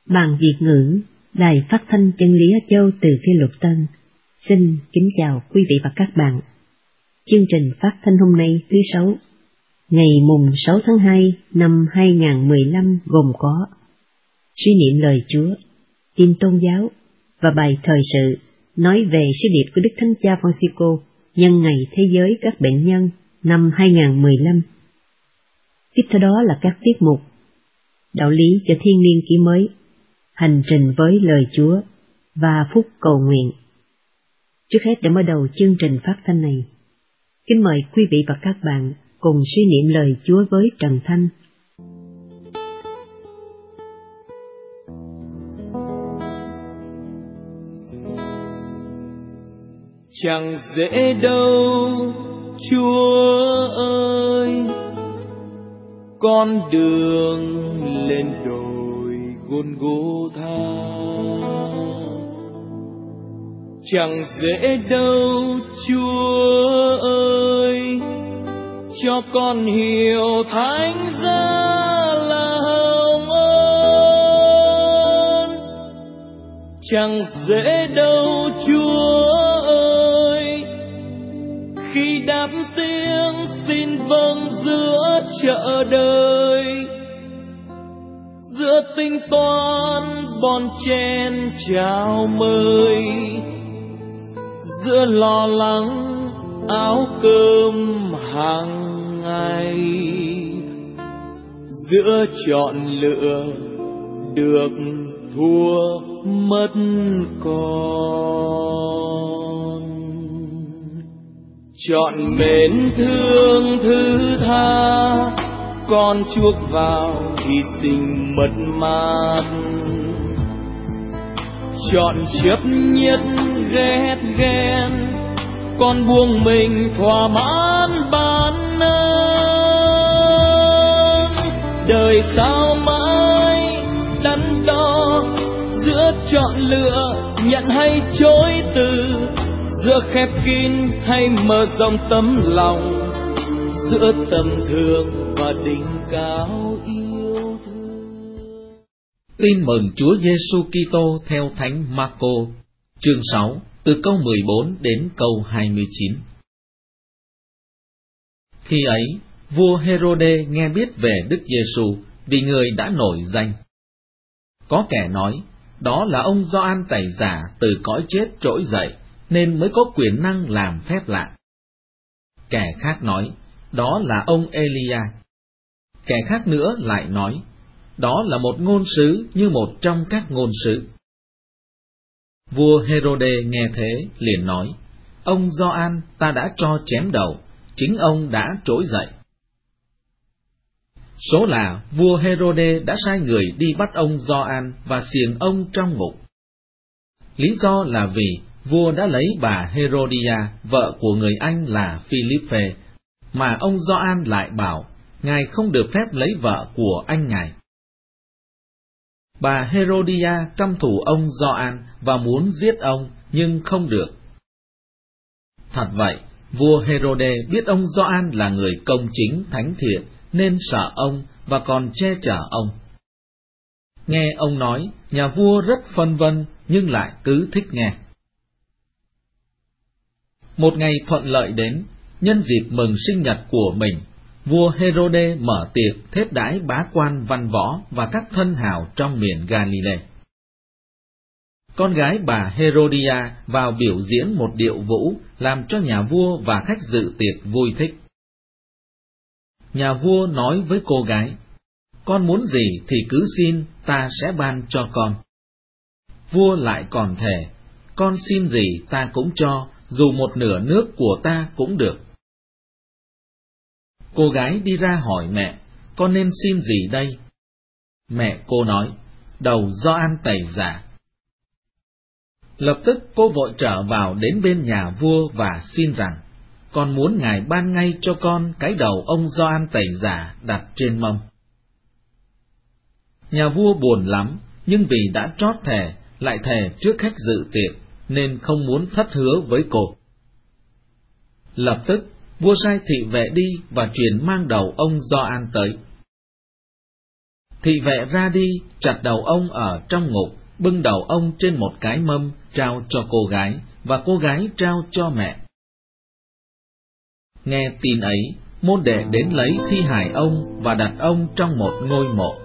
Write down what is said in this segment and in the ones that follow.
Ban Việt ngữ, Đài Phát thanh Chân lý Á Châu từ Phía Lục Tân, xin kính chào quý vị và các bạn. Chương trình phát thanh hôm nay thứ Sáu, ngày mùng 6 tháng 2 năm 2015 gồm có suy niệm lời Chúa, tin tôn giáo và bài thời sự nói về sứ điệp của Đức Thánh Cha Francisco nhân ngày Thế giới các bệnh nhân năm 2015. Tiếp theo đó là các tiết mục đạo lý cho thiên niên kỷ mới, hành trình với lời Chúa và phút cầu nguyện. Trước hết, để mở đầu chương trình phát thanh này, kính mời quý vị và các bạn cùng suy niệm lời Chúa với Trần Thanh. Chẳng dễ đâu Chúa ơi, con đường lên đồi Golgotha. Chẳng dễ đâu Chúa ơi, cho con hiểu thánh giá là hồng ân. Chẳng dễ đâu Chúa ơi, khi đáp tiếng xin vâng giữa chợ đời, giữa tính toán bon chen chào mời, giữa lo lắng áo cơm hàng ngày, giữa chọn lựa được thua mất con. Chọn mến thương thứ tha, con chuốc vào hy sinh mất mát. Chọn chấp nhất ghét ghen, con buông mình thỏa mãn bản ơn. Đời sao mãi đắn đo giữa chọn lựa nhận hay chối từ, giữa khép kín hay mở rộng tấm lòng, giữa tầm thường và đỉnh cao yêu thương. Tin mừng Chúa Giêsu Kitô theo Thánh Marco, chương 6, từ câu 14 đến câu 29. Khi ấy, vua Hêrôđê nghe biết về Đức Giêsu vì người đã nổi danh. Có kẻ nói, đó là ông Gioan Tẩy Giả từ cõi chết trỗi dậy, nên mới có quyền năng làm phép lạ. Kẻ khác nói, đó là ông Elia. Kẻ khác nữa lại nói, đó là một ngôn sứ như một trong các ngôn sứ. Vua Hêrôđê nghe thế liền nói, ông Gioan ta đã cho chém đầu, chính ông đã trỗi dậy. Số là vua Hêrôđê đã sai người đi bắt ông Gioan và xiềng ông trong ngục. Lý do là vì vua đã lấy bà Herodia, vợ của người anh là Philippe, mà ông Gioan lại bảo ngài không được phép lấy vợ của anh ngài. Bà Herodia căm thù ông Gioan và muốn giết ông, nhưng không được. Thật vậy, vua Hêrôđê biết ông Gioan là người công chính thánh thiện, nên sợ ông và còn che chở ông. Nghe ông nói, nhà vua rất phân vân, nhưng lại cứ thích nghe. Một ngày thuận lợi đến, nhân dịp mừng sinh nhật của mình, vua Hêrôđê mở tiệc thết đãi bá quan văn võ và các thân hào trong miền Galilee. Con gái bà Herodia vào biểu diễn một điệu vũ, làm cho nhà vua và khách dự tiệc vui thích. Nhà vua nói với cô gái, con muốn gì thì cứ xin, ta sẽ ban cho con. Vua lại còn thề, con xin gì ta cũng cho, dù một nửa nước của ta cũng được. Cô gái đi ra hỏi mẹ, con nên xin gì đây? Mẹ cô nói, đầu Gioan Tẩy Giả. Lập tức cô vội trở vào đến bên nhà vua và xin rằng, con muốn ngài ban ngay cho con cái đầu ông Gioan Tẩy Giả đặt trên mâm. Nhà vua buồn lắm, nhưng vì đã trót thề, lại thề trước khách dự tiệc, nên không muốn thất hứa với cô. Lập tức, vua sai thị vệ đi và truyền mang đầu ông Gioan tới. Thị vệ ra đi, chặt đầu ông ở trong ngục, bưng đầu ông trên một cái mâm, trao cho cô gái, và cô gái trao cho mẹ. Nghe tin ấy, môn đệ đến lấy thi hài ông và đặt ông trong một ngôi mộ.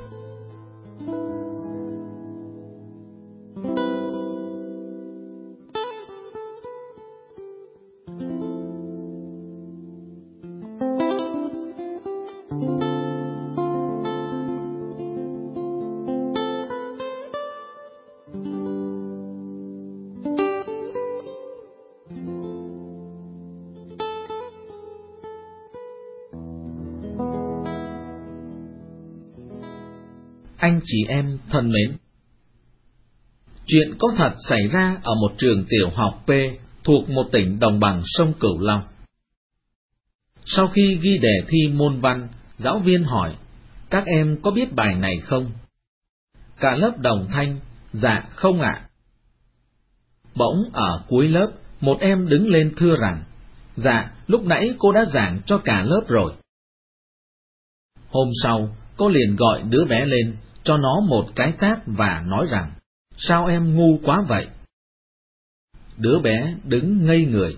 Anh chị em thân mến, chuyện có thật xảy ra ở một trường tiểu học P thuộc một tỉnh đồng bằng sông Cửu Long. Sau khi ghi đề thi môn văn, giáo viên hỏi, các em có biết bài này không? Cả lớp đồng thanh, dạ không ạ. Bỗng ở cuối lớp, một em đứng lên thưa rằng, dạ, lúc nãy cô đã giảng cho cả lớp rồi. Hôm sau, cô liền gọi đứa bé lên, cho nó một cái tát và nói rằng, sao em ngu quá vậy? Đứa bé đứng ngây người.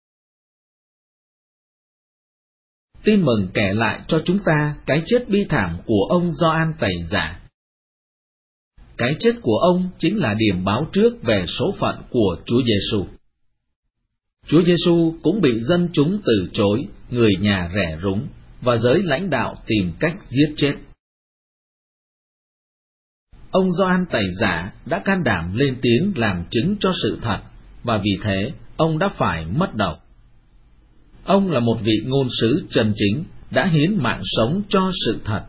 Tin mừng kể lại cho chúng ta cái chết bi thảm của ông Gioan Tẩy Giả. Cái chết của ông chính là điểm báo trước về số phận của Chúa Giêsu. Chúa Giêsu cũng bị dân chúng từ chối, người nhà rẻ rúng, và giới lãnh đạo tìm cách giết chết. Ông Gioan Tẩy Giả đã can đảm lên tiếng làm chứng cho sự thật, và vì thế ông đã phải mất đầu. Ông là một vị ngôn sứ chân chính, đã hiến mạng sống cho sự thật.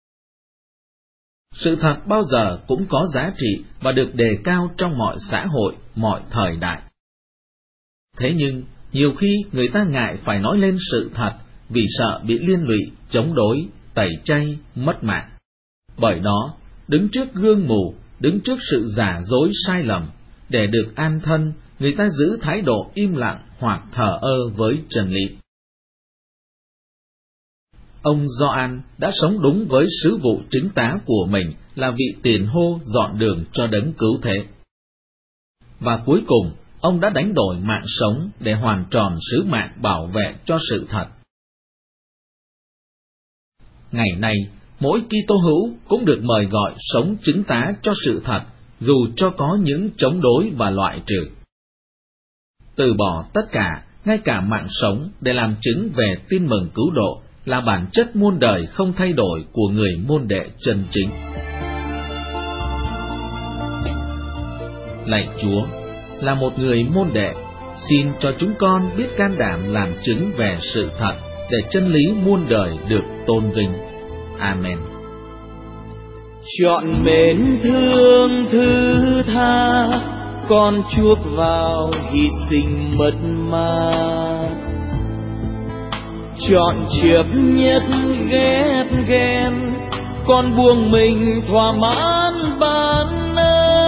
Sự thật bao giờ cũng có giá trị và được đề cao trong mọi xã hội, mọi thời đại. Thế nhưng, nhiều khi người ta ngại phải nói lên sự thật vì sợ bị liên lụy, chống đối, tẩy chay, mất mạng. Bởi đó, đứng trước gương mù, đứng trước sự giả dối sai lầm, để được an thân, người ta giữ thái độ im lặng hoặc thờ ơ với chân lý. Ông Gioan đã sống đúng với sứ vụ chứng tá của mình là vị tiền hô dọn đường cho đấng cứu thế. Và cuối cùng, ông đã đánh đổi mạng sống để hoàn tròn sứ mạng bảo vệ cho sự thật. Ngày nay, mỗi Kitô hữu cũng được mời gọi sống chứng tá cho sự thật, dù cho có những chống đối và loại trừ. Từ bỏ tất cả, ngay cả mạng sống, để làm chứng về tin mừng cứu độ, là bản chất muôn đời không thay đổi của người môn đệ chân chính. Lạy Chúa, là một người môn đệ, xin cho chúng con biết can đảm làm chứng về sự thật, để chân lý muôn đời được tôn vinh. Amen. Chọn mến thương thứ tha, con chuốc vào hy sinh mất mát. Chọn chấp nhất ghét ghen, con buông mình thỏa mãn bản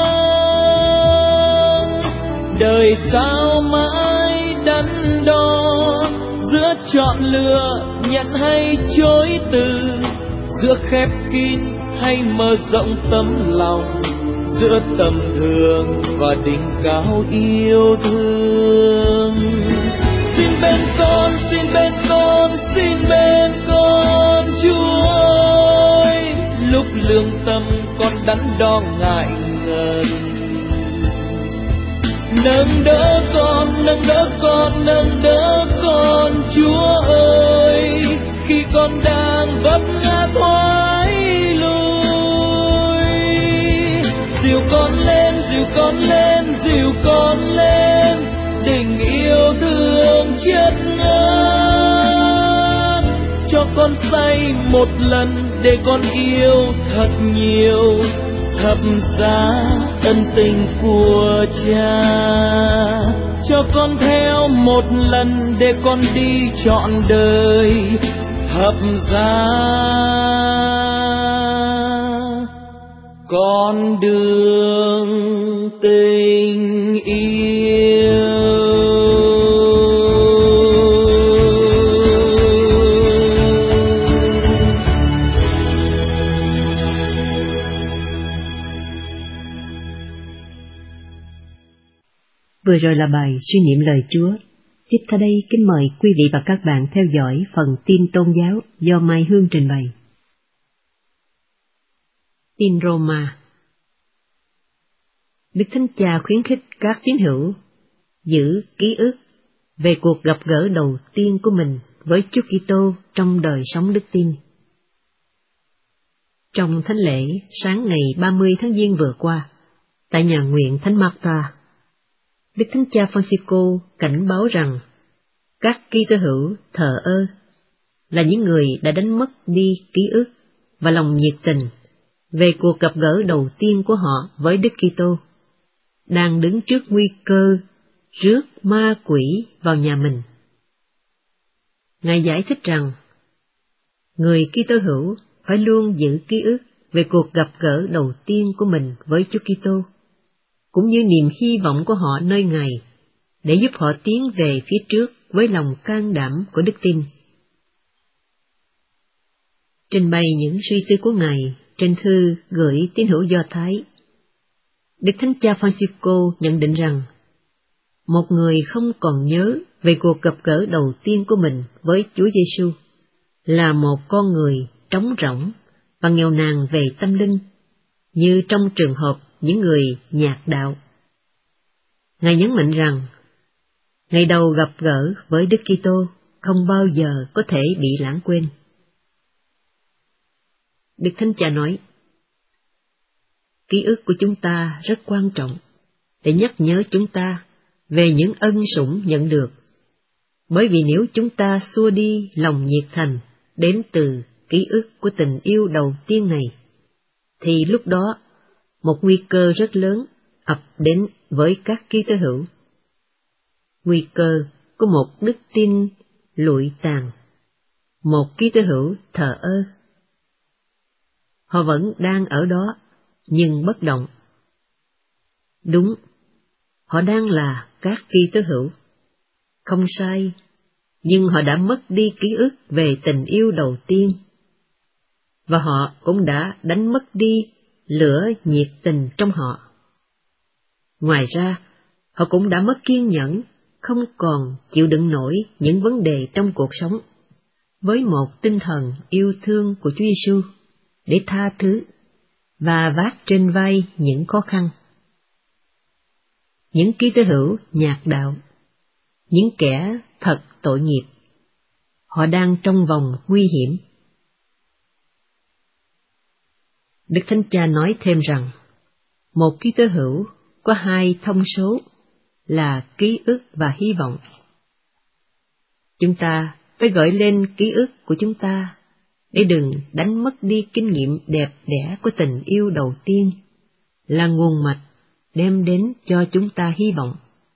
ơn. Đời sao mãi đắn đo, giữa chọn lựa nhận hay chối từ, giữa khép kín hay mở rộng tấm lòng, giữa tầm thường và đỉnh cao yêu thương. Xin bên con, xin bên con, xin bên con Chúa ơi, lúc lương tâm con đắn đo ngại ngần. Nâng đỡ con, nâng đỡ con, nâng đỡ con Chúa ơi, khi con đang vấp ngã thoái lui. Dìu con lên, dìu con lên, dìu con lên, tình yêu thương chất ngất. Cho con say một lần để con yêu thật nhiều, thập giá ân tình của Cha. Cho con theo một lần để con đi trọn đời, thập giá con đường tình yêu. Vừa rồi là bài suy niệm lời Chúa. Tiếp theo đây kính mời quý vị và các bạn theo dõi phần tin tôn giáo do Mai Hương trình bày. Tin Roma. Đức Thánh Cha khuyến khích các tín hữu giữ ký ức về cuộc gặp gỡ đầu tiên của mình với Chúa Kitô trong đời sống đức tin. Trong thánh lễ sáng ngày 30 tháng Giêng vừa qua, tại nhà nguyện Thánh Marta, Đức Thánh Cha Francisco cảnh báo rằng các Kitô hữu thờ ơ là những người đã đánh mất đi ký ức và lòng nhiệt tình về cuộc gặp gỡ đầu tiên của họ với Đức Kitô, đang đứng trước nguy cơ rước ma quỷ vào nhà mình. Ngài giải thích rằng người Kitô hữu phải luôn giữ ký ức về cuộc gặp gỡ đầu tiên của mình với Chúa Kitô, cũng như niềm hy vọng của họ nơi Ngài, để giúp họ tiến về phía trước với lòng can đảm của đức tin. Trình bày những suy tư của Ngài trên thư gửi tín hữu Do Thái, Đức Thánh Cha Francisco nhận định rằng một người không còn nhớ về cuộc gặp gỡ đầu tiên của mình với Chúa Giêsu là một con người trống rỗng và nghèo nàn về tâm linh, như trong trường hợp những người nhạt đạo. Ngài nhấn mạnh rằng ngày đầu gặp gỡ với Đức Kitô không bao giờ có thể bị lãng quên. Đức Thánh Cha nói, ký ức của chúng ta rất quan trọng để nhắc nhớ chúng ta về những ân sủng nhận được, bởi vì nếu chúng ta xua đi lòng nhiệt thành đến từ ký ức của tình yêu đầu tiên này, thì lúc đó một nguy cơ rất lớn ập đến với các Kitô hữu. Nguy cơ của một đức tin lụi tàn, một Kitô hữu thờ ơ. Họ vẫn đang ở đó, nhưng bất động. Đúng, họ đang là các Kitô hữu. Không sai, nhưng họ đã mất đi ký ức về tình yêu đầu tiên, và họ cũng đã đánh mất đi lửa nhiệt tình trong họ. Ngoài ra, họ cũng đã mất kiên nhẫn, không còn chịu đựng nổi những vấn đề trong cuộc sống, với một tinh thần yêu thương của Chúa Giêsu để tha thứ và vác trên vai những khó khăn. Những Kitô hữu nhạt đạo, những kẻ thật tội nghiệp, họ đang trong vòng nguy hiểm. Đức Thánh Cha nói thêm rằng, một Kitô hữu có hai thông số là ký ức và hy vọng. Chúng ta phải gợi lên ký ức của chúng ta để đừng đánh mất đi kinh nghiệm đẹp đẽ của tình yêu đầu tiên, là nguồn mạch đem đến cho chúng ta hy vọng.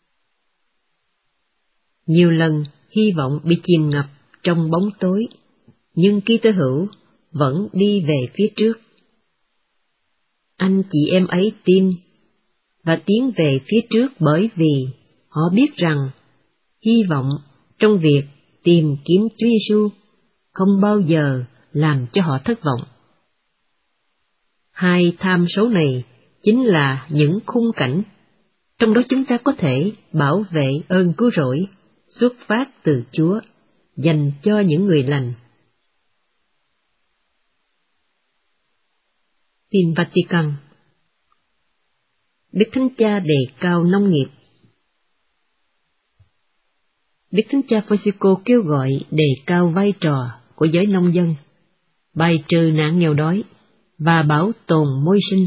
Nhiều lần hy vọng bị chìm ngập trong bóng tối, nhưng Kitô hữu vẫn đi về phía trước. Anh chị em ấy tin và tiến về phía trước bởi vì họ biết rằng hy vọng trong việc tìm kiếm Chúa Giêsu không bao giờ làm cho họ thất vọng. Hai tham số này chính là những khung cảnh trong đó chúng ta có thể bảo vệ ơn cứu rỗi xuất phát từ Chúa dành cho những người lành. Tin Vatican. Đức Thánh Cha đề cao nông nghiệp. Đức Thánh Cha Francisco kêu gọi đề cao vai trò của giới nông dân, bài trừ nạn nghèo đói và bảo tồn môi sinh.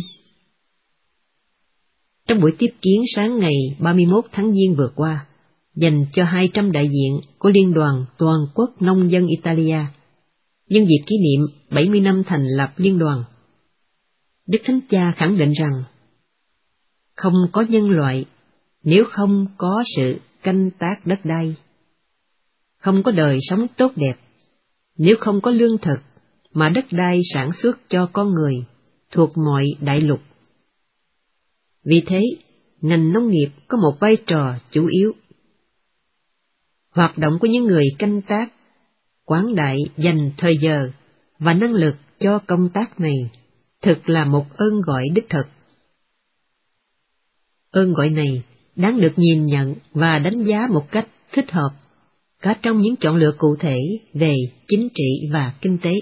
Trong buổi tiếp kiến sáng ngày 31 tháng Giêng vừa qua, dành cho 200 đại diện của Liên đoàn Toàn quốc Nông dân Italia, nhân dịp kỷ niệm 70 năm thành lập liên đoàn, Đức Thánh Cha khẳng định rằng không có nhân loại nếu không có sự canh tác đất đai, không có đời sống tốt đẹp nếu không có lương thực mà đất đai sản xuất cho con người thuộc mọi đại lục. Vì thế, ngành nông nghiệp có một vai trò chủ yếu. Hoạt động của những người canh tác, quảng đại dành thời giờ và năng lực cho công tác này thực là một ơn gọi đích thực. Ơn gọi này đáng được nhìn nhận và đánh giá một cách thích hợp, cả trong những chọn lựa cụ thể về chính trị và kinh tế.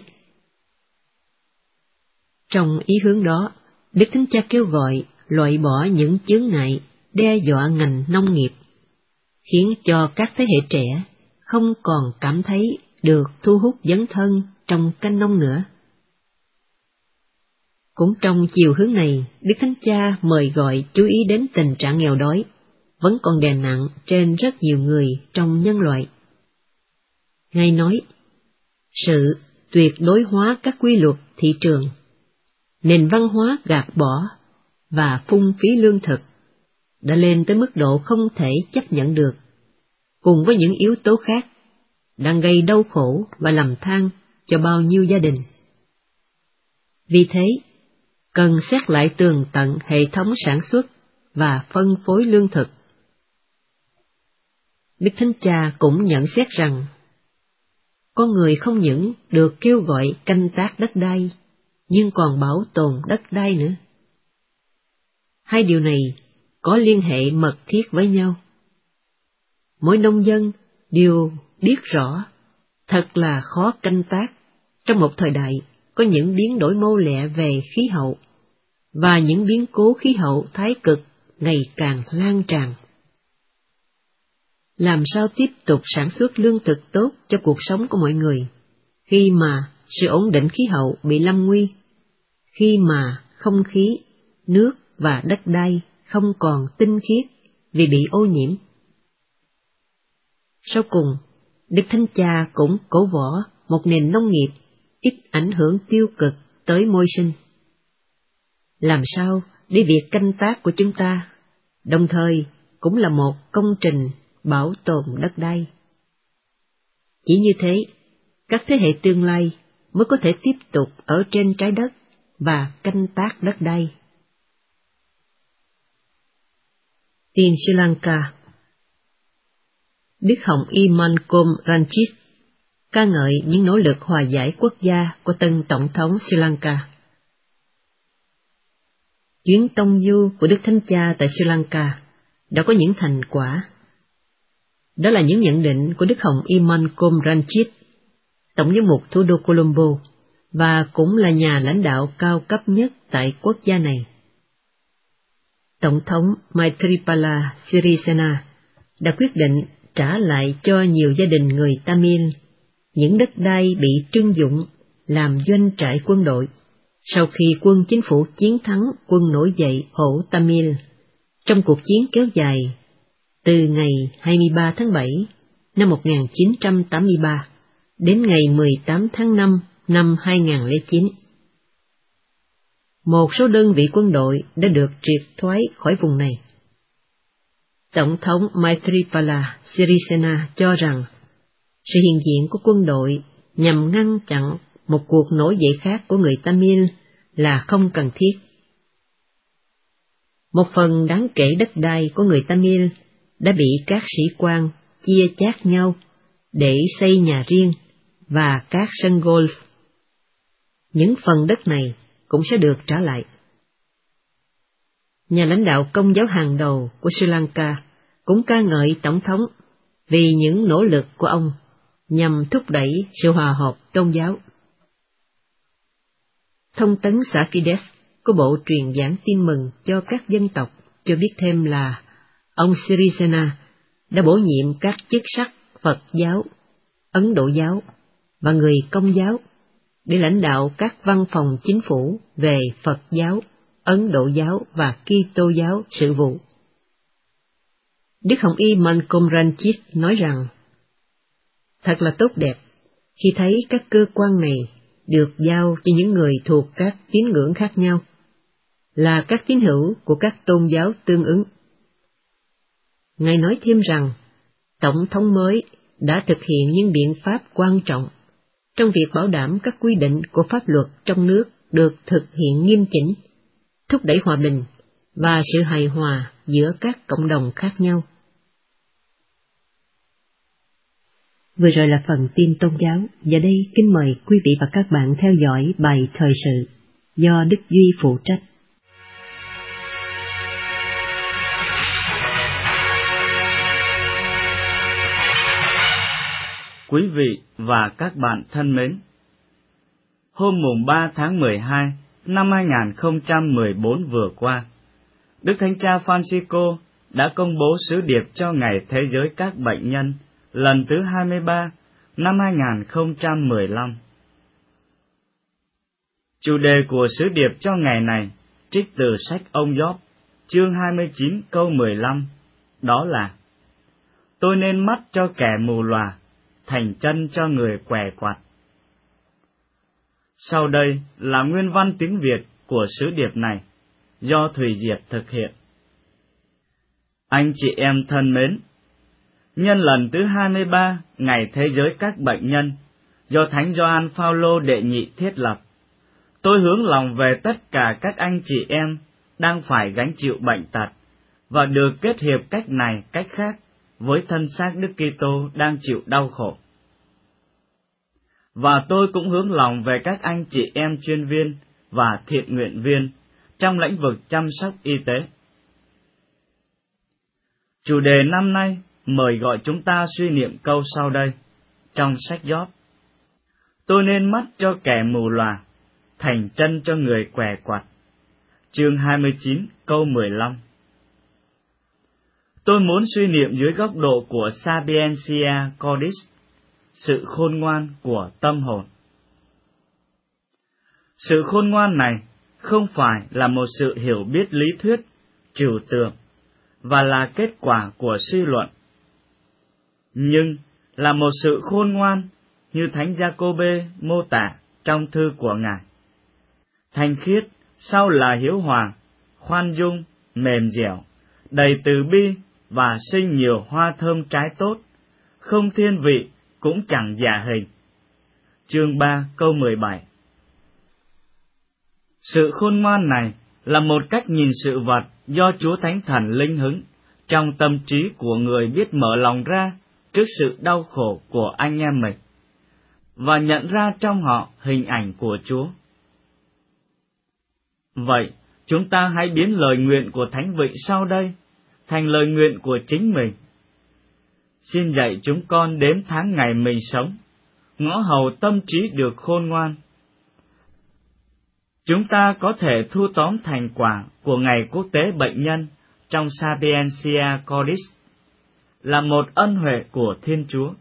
Trong ý hướng đó, Đức Thánh Cha kêu gọi loại bỏ những chướng ngại đe dọa ngành nông nghiệp, khiến cho các thế hệ trẻ không còn cảm thấy được thu hút dấn thân trong canh nông nữa. Cũng trong chiều hướng này, Đức Thánh Cha mời gọi chú ý đến tình trạng nghèo đói, vẫn còn đè nặng trên rất nhiều người trong nhân loại. Ngài nói, sự tuyệt đối hóa các quy luật thị trường, nền văn hóa gạt bỏ và phung phí lương thực đã lên tới mức độ không thể chấp nhận được, cùng với những yếu tố khác, đang gây đau khổ và lầm than cho bao nhiêu gia đình. Vì thế, cần xét lại tường tận hệ thống sản xuất và phân phối lương thực. Đức Thánh Cha cũng nhận xét rằng, con người không những được kêu gọi canh tác đất đai, nhưng còn bảo tồn đất đai nữa. Hai điều này có liên hệ mật thiết với nhau. Mỗi nông dân đều biết rõ, thật là khó canh tác trong một thời đại có những biến đổi mau lẹ về khí hậu, và những biến cố khí hậu thái cực ngày càng lan tràn. Làm sao tiếp tục sản xuất lương thực tốt cho cuộc sống của mọi người, khi mà sự ổn định khí hậu bị lâm nguy, khi mà không khí, nước và đất đai không còn tinh khiết vì bị ô nhiễm? Sau cùng, Đức Thánh Cha cũng cổ võ một nền nông nghiệp ít ảnh hưởng tiêu cực tới môi sinh. Làm sao để việc canh tác của chúng ta, đồng thời cũng là một công trình bảo tồn đất đai. Chỉ như thế, các thế hệ tương lai mới có thể tiếp tục ở trên trái đất và canh tác đất đai. Tin Sri Lanka. Đức Hồng Y Malcolm Ranjit ca ngợi những nỗ lực hòa giải quốc gia của tân Tổng thống Sri Lanka. Chuyến tông du của Đức Thánh Cha tại Sri Lanka đã có những thành quả. Đó là những nhận định của Đức Hồng Y Malcolm Ranjit, Tổng giám mục thủ đô Colombo, và cũng là nhà lãnh đạo cao cấp nhất tại quốc gia này. Tổng thống Maithripala Sirisena đã quyết định trả lại cho nhiều gia đình người Tamil những đất đai bị trưng dụng làm doanh trại quân đội sau khi quân chính phủ chiến thắng quân nổi dậy Hổ Tamil trong cuộc chiến kéo dài từ ngày 23 tháng 7 năm 1983 đến ngày 18 tháng 5 năm 2009. Một số đơn vị quân đội đã được triệt thoái khỏi vùng này. Tổng thống Maithripala Sirisena cho rằng sự hiện diện của quân đội nhằm ngăn chặn một cuộc nổi dậy khác của người Tamil là không cần thiết. Một phần đáng kể đất đai của người Tamil đã bị các sĩ quan chia chác nhau để xây nhà riêng và các sân golf. Những phần đất này cũng sẽ được trả lại. Nhà lãnh đạo Công giáo hàng đầu của Sri Lanka cũng ca ngợi Tổng thống vì những nỗ lực của ông nhằm thúc đẩy sự hòa hợp tôn giáo. Thông tấn xã Fides của Bộ Truyền giảng tin mừng cho các dân tộc cho biết thêm là ông Sirisena đã bổ nhiệm các chức sắc Phật giáo, Ấn Độ giáo và người Công giáo để lãnh đạo các văn phòng chính phủ về Phật giáo, Ấn Độ giáo và Kitô giáo sự vụ. Đức Hồng Y Malcolm Ranjit nói rằng, thật là tốt đẹp khi thấy các cơ quan này được giao cho những người thuộc các tín ngưỡng khác nhau, là các tín hữu của các tôn giáo tương ứng. Ngài nói thêm rằng, Tổng thống mới đã thực hiện những biện pháp quan trọng trong việc bảo đảm các quy định của pháp luật trong nước được thực hiện nghiêm chỉnh, thúc đẩy hòa bình và sự hài hòa giữa các cộng đồng khác nhau. Vừa rồi là phần tin tôn giáo, và đây kính mời quý vị và các bạn theo dõi bài thời sự do Đức Duy phụ trách. Quý vị và các bạn thân mến, hôm mùng 3 tháng 12 năm 2014 vừa qua, Đức Thánh Cha Francisco đã công bố sứ điệp cho Ngày Thế giới các bệnh nhân lần thứ 23 năm 2015. Chủ đề của sứ điệp cho ngày này trích từ sách ông Gióp, chương 29 câu 15, đó là: Tôi nên mắt cho kẻ mù lòa, thành chân cho người què quặt. Sau đây là nguyên văn tiếng Việt của sứ điệp này, do Thùy Diệp thực hiện. Anh chị em thân mến, nhân lần thứ 23 Ngày Thế giới các bệnh nhân do Thánh Gioan Phaolô đệ nhị thiết lập, tôi hướng lòng về tất cả các anh chị em đang phải gánh chịu bệnh tật và được kết hiệp cách này cách khác với thân xác Đức Kitô đang chịu đau khổ. Và tôi cũng hướng lòng về các anh chị em chuyên viên và thiện nguyện viên trong lĩnh vực chăm sóc y tế. Chủ đề năm nay mời gọi chúng ta suy niệm câu sau đây, trong sách Gióp: Tôi nên mắt cho kẻ mù lòa, thành chân cho người què quặt. Chương 29 câu 15. Tôi muốn suy niệm dưới góc độ của Sapientia Cordis, sự khôn ngoan của tâm hồn. Sự khôn ngoan này không phải là một sự hiểu biết lý thuyết, trừu tượng, và là kết quả của suy luận, nhưng là một sự khôn ngoan như Thánh Giacôbê mô tả trong thư của Ngài: thanh khiết, sau là hiếu hòa, khoan dung, mềm dẻo, đầy từ bi và sinh nhiều hoa thơm trái tốt, không thiên vị cũng chẳng giả hình. Chương 3 câu 17. Sự khôn ngoan này là một cách nhìn sự vật do Chúa Thánh Thần linh hứng trong tâm trí của người biết mở lòng ra trước sự đau khổ của anh em mình, và nhận ra trong họ hình ảnh của Chúa. Vậy, chúng ta hãy biến lời nguyện của Thánh Vị sau đây thành lời nguyện của chính mình. Xin dạy chúng con đếm tháng ngày mình sống, ngõ hầu tâm trí được khôn ngoan. Chúng ta có thể thu tóm thành quả của Ngày Quốc tế Bệnh nhân trong Sapientia Cordis là một ân huệ của Thiên Chúa.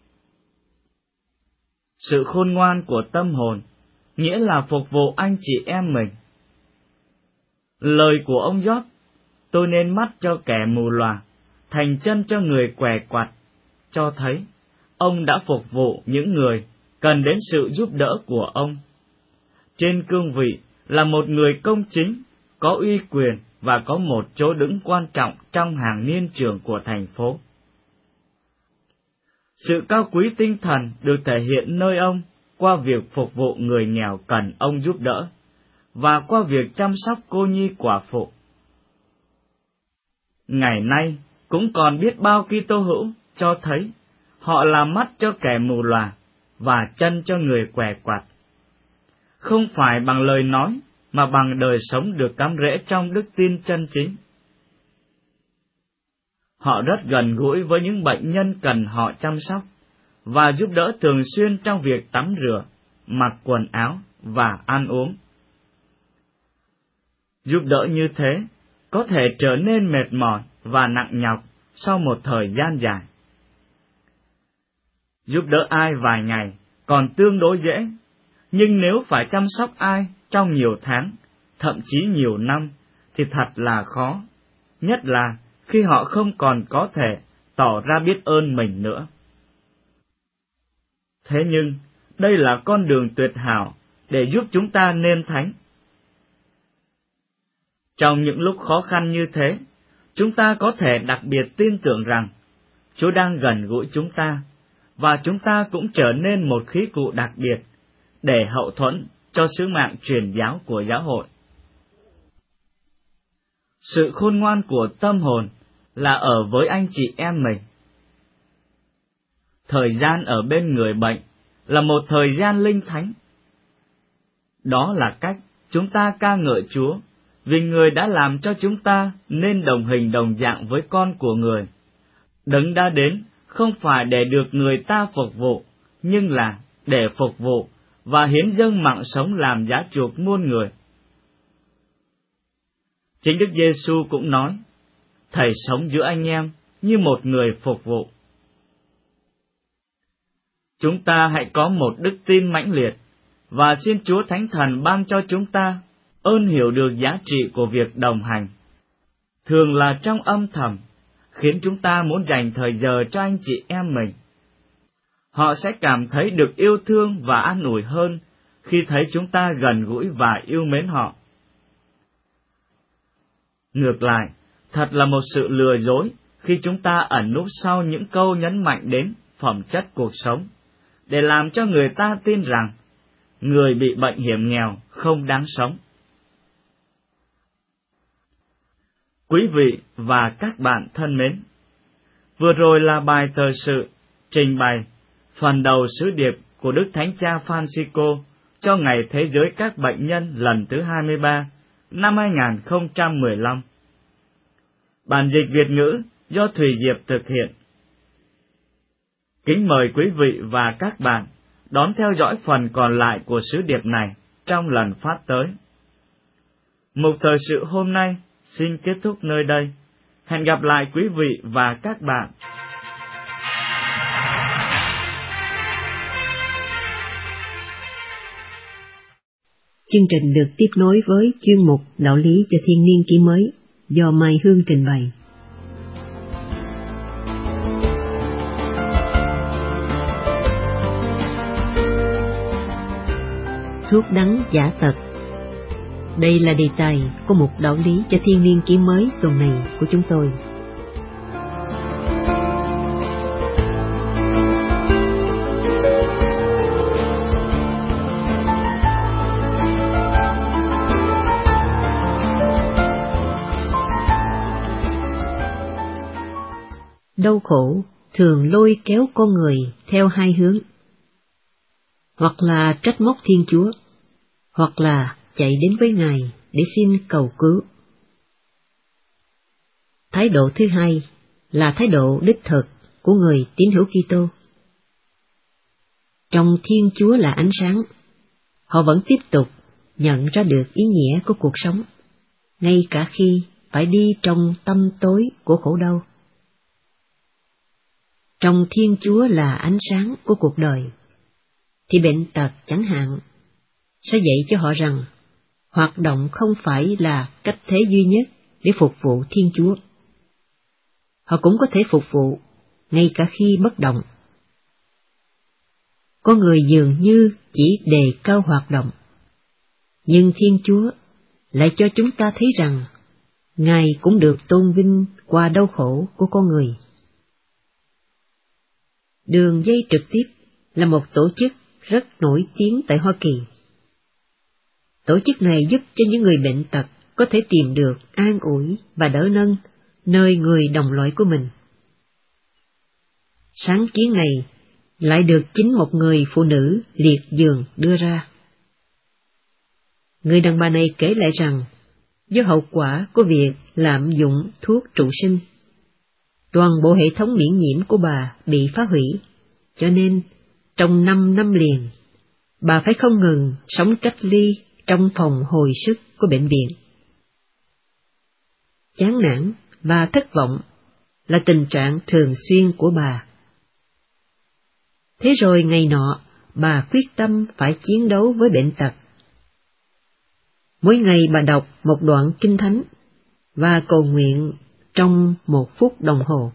Sự khôn ngoan của tâm hồn nghĩa là phục vụ anh chị em mình. Lời của ông Gióp, tôi nên mắt cho kẻ mù lòa, thành chân cho người què quặt, cho thấy ông đã phục vụ những người cần đến sự giúp đỡ của ông. Trên cương vị là một người công chính, có uy quyền và có một chỗ đứng quan trọng trong hàng niên trưởng của thành phố. Sự cao quý tinh thần được thể hiện nơi ông qua việc phục vụ người nghèo cần ông giúp đỡ, và qua việc chăm sóc cô nhi quả phụ. Ngày nay cũng còn biết bao Kitô hữu cho thấy họ là mắt cho kẻ mù lòa và chân cho người què quặt, không phải bằng lời nói mà bằng đời sống được cắm rễ trong đức tin chân chính. Họ rất gần gũi với những bệnh nhân cần họ chăm sóc và giúp đỡ thường xuyên trong việc tắm rửa, mặc quần áo và ăn uống. Giúp đỡ như thế có thể trở nên mệt mỏi và nặng nhọc sau một thời gian dài. Giúp đỡ ai vài ngày còn tương đối dễ, nhưng nếu phải chăm sóc ai trong nhiều tháng, thậm chí nhiều năm, thì thật là khó, nhất là khi họ không còn có thể tỏ ra biết ơn mình nữa. Thế nhưng, đây là con đường tuyệt hảo để giúp chúng ta nên thánh. Trong những lúc khó khăn như thế, chúng ta có thể đặc biệt tin tưởng rằng Chúa đang gần gũi chúng ta, và chúng ta cũng trở nên một khí cụ đặc biệt để hậu thuẫn cho sứ mạng truyền giáo của giáo hội. Sự khôn ngoan của tâm hồn là ở với anh chị em mình. Thời gian ở bên người bệnh là một thời gian linh thánh. Đó là cách chúng ta ca ngợi Chúa, vì Người đã làm cho chúng ta nên đồng hình đồng dạng với con của Người, Đấng đã đến không phải để được người ta phục vụ, nhưng là để phục vụ và hiến dâng mạng sống làm giá chuộc muôn người. Chính Đức Giêsu cũng nói, Thầy sống giữa anh em như một người phục vụ. Chúng ta hãy có một đức tin mãnh liệt, và xin Chúa Thánh Thần ban cho chúng ta ơn hiểu được giá trị của việc đồng hành, thường là trong âm thầm, khiến chúng ta muốn dành thời giờ cho anh chị em mình. Họ sẽ cảm thấy được yêu thương và an ủi hơn khi thấy chúng ta gần gũi và yêu mến họ. Ngược lại, thật là một sự lừa dối khi chúng ta ẩn núp sau những câu nhấn mạnh đến phẩm chất cuộc sống, để làm cho người ta tin rằng người bị bệnh hiểm nghèo không đáng sống. Quý vị và các bạn thân mến, vừa rồi là bài tờ sự trình bày phần đầu sứ điệp của Đức Thánh Cha Francisco cho Ngày Thế giới các bệnh nhân lần thứ 23 năm 2015. Bản dịch Việt ngữ do Thùy Diệp thực hiện. Kính mời quý vị và các bạn đón theo dõi phần còn lại của sứ điệp này trong lần phát tới. Mục thời sự hôm nay xin kết thúc nơi đây. Hẹn gặp lại quý vị và các bạn. Chương trình được tiếp nối với chuyên mục Đạo lý cho thiên niên kỷ mới do Mai Hương trình bày. Thuốc đắng giả tật. Đây là đề tài của mục Đạo lý cho thiên niên kỷ mới tuần này của chúng tôi. Đau khổ thường lôi kéo con người theo hai hướng, hoặc là trách móc Thiên Chúa, hoặc là chạy đến với Ngài để xin cầu cứu. Thái độ thứ hai là thái độ đích thực của người tín hữu Kitô. Trong Thiên Chúa là ánh sáng, họ vẫn tiếp tục nhận ra được ý nghĩa của cuộc sống, ngay cả khi phải đi trong tăm tối của khổ đau. Trong Thiên Chúa là ánh sáng của cuộc đời, thì bệnh tật chẳng hạn sẽ dạy cho họ rằng hoạt động không phải là cách thế duy nhất để phục vụ Thiên Chúa. Họ cũng có thể phục vụ ngay cả khi bất động. Có người dường như chỉ đề cao hoạt động, nhưng Thiên Chúa lại cho chúng ta thấy rằng Ngài cũng được tôn vinh qua đau khổ của con người. Đường dây trực tiếp là một tổ chức rất nổi tiếng tại Hoa Kỳ. Tổ chức này giúp cho những người bệnh tật có thể tìm được an ủi và đỡ nâng nơi người đồng loại của mình. Sáng kiến này lại được chính một người phụ nữ liệt giường đưa ra. Người đàn bà này kể lại rằng, do hậu quả của việc lạm dụng thuốc trụ sinh, toàn bộ hệ thống miễn nhiễm của bà bị phá hủy, cho nên trong 5 năm liền, bà phải không ngừng sống cách ly trong phòng hồi sức của bệnh viện. Chán nản và thất vọng là tình trạng thường xuyên của bà. Thế rồi ngày nọ, bà quyết tâm phải chiến đấu với bệnh tật. Mỗi ngày bà đọc một đoạn kinh thánh và cầu nguyện trong 1 phút đồng hồ.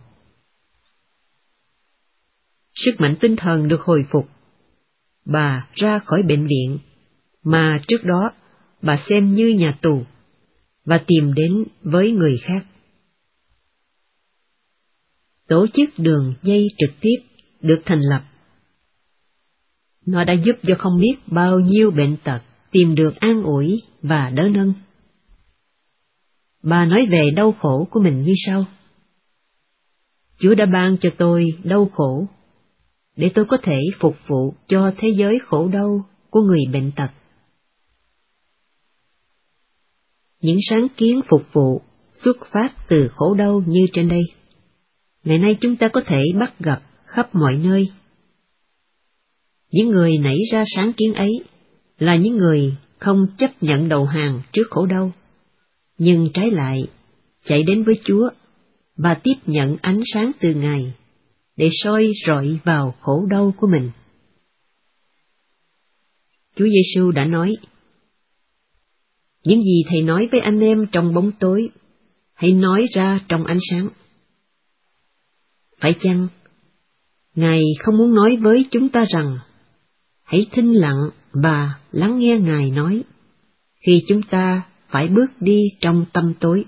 Sức mạnh tinh thần được hồi phục. Bà ra khỏi bệnh viện mà trước đó bà xem như nhà tù và tìm đến với người khác. Tổ chức đường dây trực tiếp được thành lập. Nó đã giúp cho không biết bao nhiêu bệnh tật tìm được an ủi và đỡ nâng. Bà nói về đau khổ của mình như sau: Chúa đã ban cho tôi đau khổ để tôi có thể phục vụ cho thế giới khổ đau của người bệnh tật. Những sáng kiến phục vụ xuất phát từ khổ đau như trên đây. Ngày nay chúng ta có thể bắt gặp khắp mọi nơi. Những người nảy ra sáng kiến ấy là những người không chấp nhận đầu hàng trước khổ đau, nhưng trái lại chạy đến với Chúa và tiếp nhận ánh sáng từ Ngài để soi rọi vào khổ đau của mình. Chúa Giêsu đã nói: những gì Thầy nói với anh em trong bóng tối, hãy nói ra trong ánh sáng. Phải chăng Ngài không muốn nói với chúng ta rằng hãy thinh lặng và lắng nghe Ngài nói khi chúng ta phải bước đi trong tăm tối?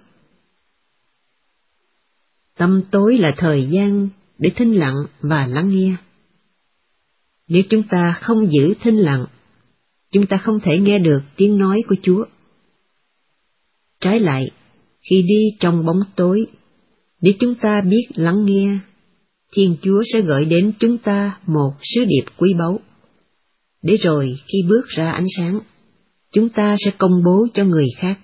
Tăm tối là thời gian để thinh lặng và lắng nghe. Nếu chúng ta không giữ thinh lặng, chúng ta không thể nghe được tiếng nói của Chúa. Trái lại, khi đi trong bóng tối, nếu chúng ta biết lắng nghe, Thiên Chúa sẽ gửi đến chúng ta một sứ điệp quý báu, để rồi khi bước ra ánh sáng, chúng ta sẽ công bố cho người khác.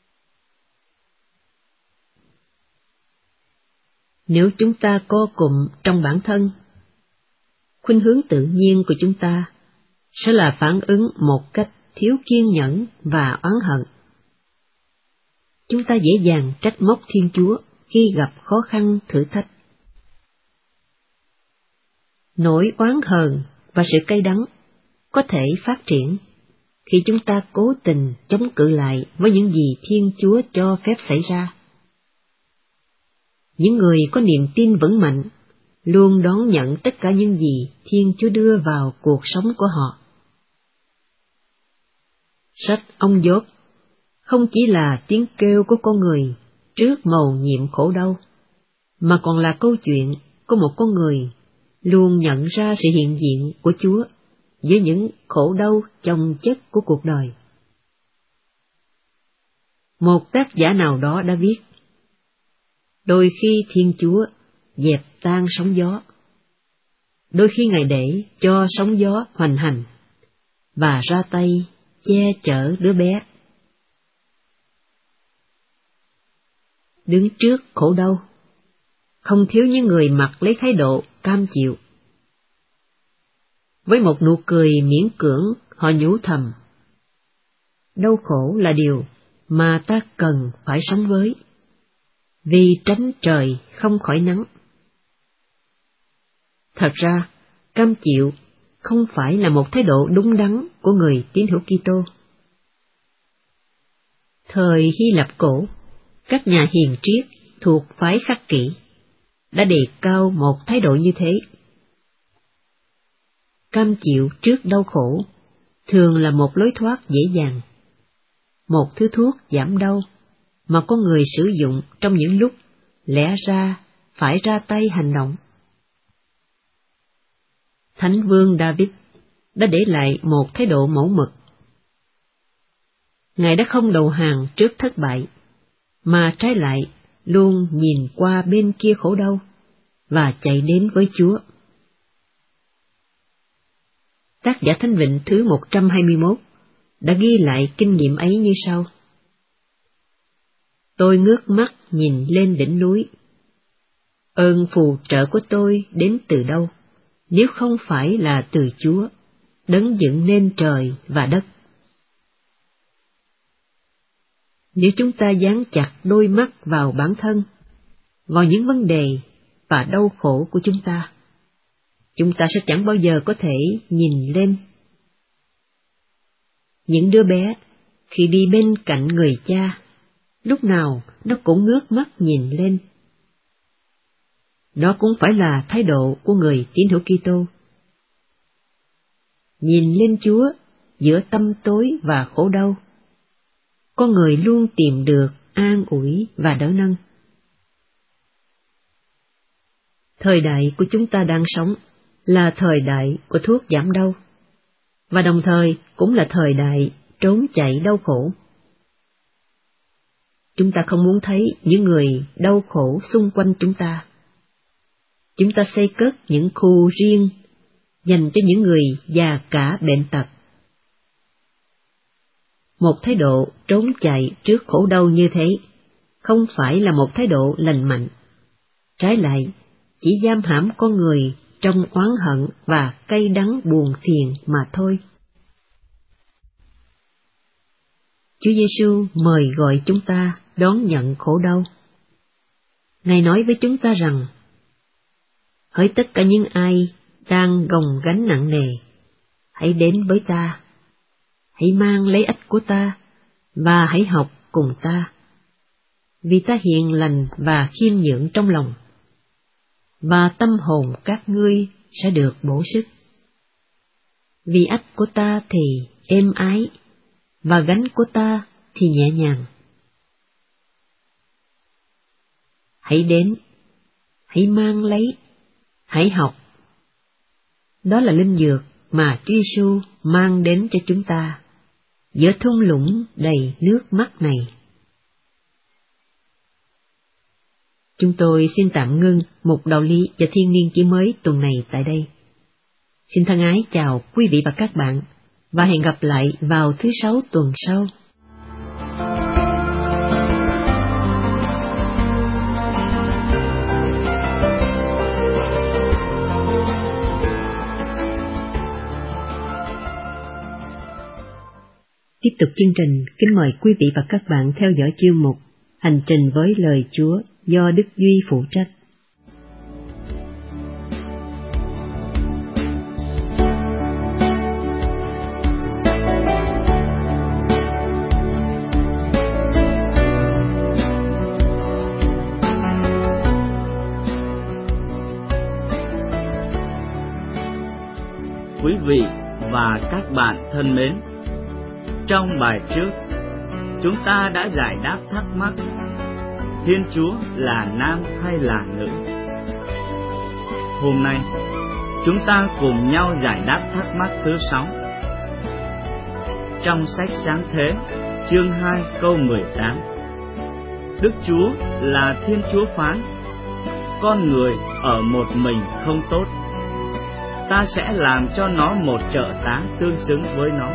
Nếu chúng ta co cụm trong bản thân, khuynh hướng tự nhiên của chúng ta sẽ là phản ứng một cách thiếu kiên nhẫn và oán hận. Chúng ta dễ dàng trách móc Thiên Chúa khi gặp khó khăn thử thách. Nỗi oán hờn và sự cay đắng có thể phát triển khi chúng ta cố tình chống cự lại với những gì Thiên Chúa cho phép xảy ra. Những người có niềm tin vững mạnh luôn đón nhận tất cả những gì Thiên Chúa đưa vào cuộc sống của họ. Sách ông Gióp không chỉ là tiếng kêu của con người trước mầu nhiệm khổ đau, mà còn là câu chuyện của một con người luôn nhận ra sự hiện diện của Chúa với những khổ đau chồng chất của cuộc đời. Một tác giả nào đó đã viết: đôi khi Thiên Chúa dẹp tan sóng gió, đôi khi Ngài để cho sóng gió hoành hành, và ra tay che chở đứa bé. Đứng trước khổ đau, không thiếu những người mặc lấy thái độ cam chịu. Với một nụ cười miễn cưỡng, họ nhủ thầm: đau khổ là điều mà ta cần phải sống với, vì tránh trời không khỏi nắng. Thật ra, cam chịu không phải là một thái độ đúng đắn của người tín hữu Kitô. Thời Hy Lạp cổ, các nhà hiền triết thuộc phái Khắc Kỷ đã đề cao một thái độ như thế. Cam chịu trước đau khổ thường là một lối thoát dễ dàng, một thứ thuốc giảm đau mà con người sử dụng trong những lúc lẽ ra phải ra tay hành động. Thánh vương David đã để lại một thái độ mẫu mực. Ngài đã không đầu hàng trước thất bại, mà trái lại luôn nhìn qua bên kia khổ đau và chạy đến với Chúa. Tác giả Thánh Vịnh thứ 121 đã ghi lại kinh nghiệm ấy như sau: tôi ngước mắt nhìn lên đỉnh núi. Ơn phù trợ của tôi đến từ đâu, nếu không phải là từ Chúa, đấng dựng nên trời và đất. Nếu chúng ta dán chặt đôi mắt vào bản thân, vào những vấn đề và đau khổ của chúng ta sẽ chẳng bao giờ có thể nhìn lên. Những đứa bé khi đi bên cạnh người cha, lúc nào nó cũng ngước mắt nhìn lên. Đó cũng phải là thái độ của người tín hữu Kitô. Nhìn lên Chúa giữa tăm tối và khổ đau, con người luôn tìm được an ủi và đỡ nâng. Thời đại của chúng ta đang sống là thời đại của thuốc giảm đau, và đồng thời cũng là thời đại trốn chạy đau khổ. Chúng ta không muốn thấy những người đau khổ xung quanh chúng ta. Chúng ta xây cất những khu riêng dành cho những người già cả bệnh tật. Một thái độ trốn chạy trước khổ đau như thế không phải là một thái độ lành mạnh. Trái lại, chỉ giam hãm con người trong oán hận và cay đắng buồn phiền mà thôi. Chúa Giêsu mời gọi chúng ta đón nhận khổ đau. Ngài nói với chúng ta rằng: hỡi tất cả những ai đang gồng gánh nặng nề, hãy đến với ta, hãy mang lấy ách của ta và hãy học cùng ta, vì ta hiền lành và khiêm nhượng trong lòng, và tâm hồn các ngươi sẽ được bổ sức. Vì ách của ta thì êm ái, và gánh của ta thì nhẹ nhàng. Hãy đến, hãy mang lấy, hãy học. Đó là linh dược mà Chúa Giêsu mang đến cho chúng ta giữa thung lũng đầy nước mắt này. Chúng tôi xin tạm ngưng một đạo lý cho thiên niên kỷ mới tuần này tại đây. Xin thân ái chào quý vị và các bạn, và hẹn gặp lại vào thứ Sáu tuần sau. Tiếp tục chương trình, kính mời quý vị và các bạn theo dõi chuyên mục Hành trình với lời Chúa do Đức Duy phụ trách. Quý vị và các bạn thân mến, trong bài trước, chúng ta đã giải đáp thắc mắc Thiên Chúa là nam hay là nữ. Hôm nay, chúng ta cùng nhau giải đáp thắc mắc thứ 6. Trong sách Sáng Thế, chương 2 câu 18, Đức Chúa là Thiên Chúa phán: con người ở một mình không tốt, ta sẽ làm cho nó một trợ tá tương xứng với nó.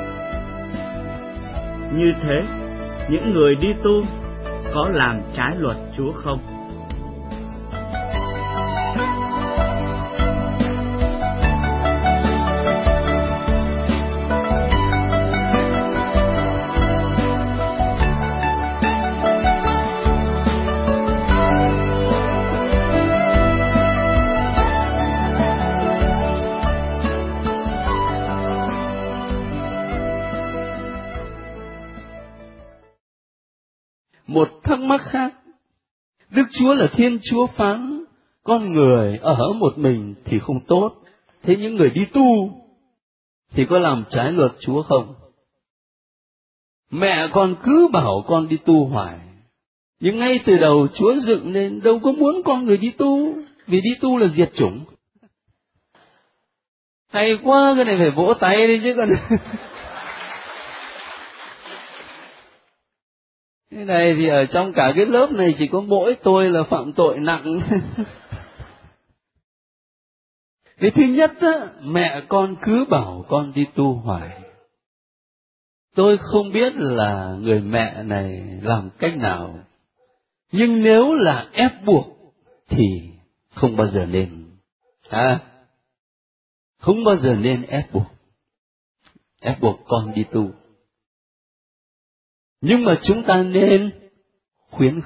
Như thế, những người đi tu có làm trái luật Chúa không? Một thắc mắc khác, Đức Chúa là Thiên Chúa phán con người ở một mình thì không tốt, thế những người đi tu thì có làm trái luật Chúa không? Mẹ con cứ bảo con đi tu hoài, nhưng ngay từ đầu Chúa dựng nên đâu có muốn con người đi tu, vì đi tu là diệt chủng. Hay quá, cái này phải vỗ tay đi chứ còn. Cái này thì ở trong cả cái lớp này chỉ có mỗi tôi là phạm tội nặng. Cái thứ nhất á, mẹ con cứ bảo con đi tu hoài. Tôi không biết là người mẹ này làm cách nào, nhưng nếu là ép buộc thì không bao giờ nên. Không bao giờ nên ép buộc con đi tu. Nhưng mà chúng ta nên khuyến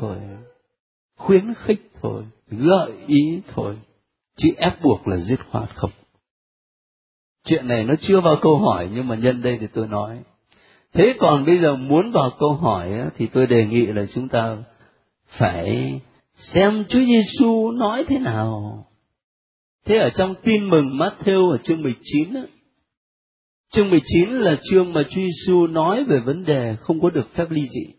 khích thôi, gợi ý thôi, chứ ép buộc là dứt khoát không. Chuyện này nó chưa vào câu hỏi, nhưng mà nhân đây thì tôi nói. Thế còn bây giờ muốn vào câu hỏi á, thì tôi đề nghị là chúng ta phải xem Chúa Giêsu nói thế nào. Thế ở trong Tin mừng Matthew ở chương 19 á, chương 19 là chương mà Chúa Giêsu nói về vấn đề không có được phép ly dị.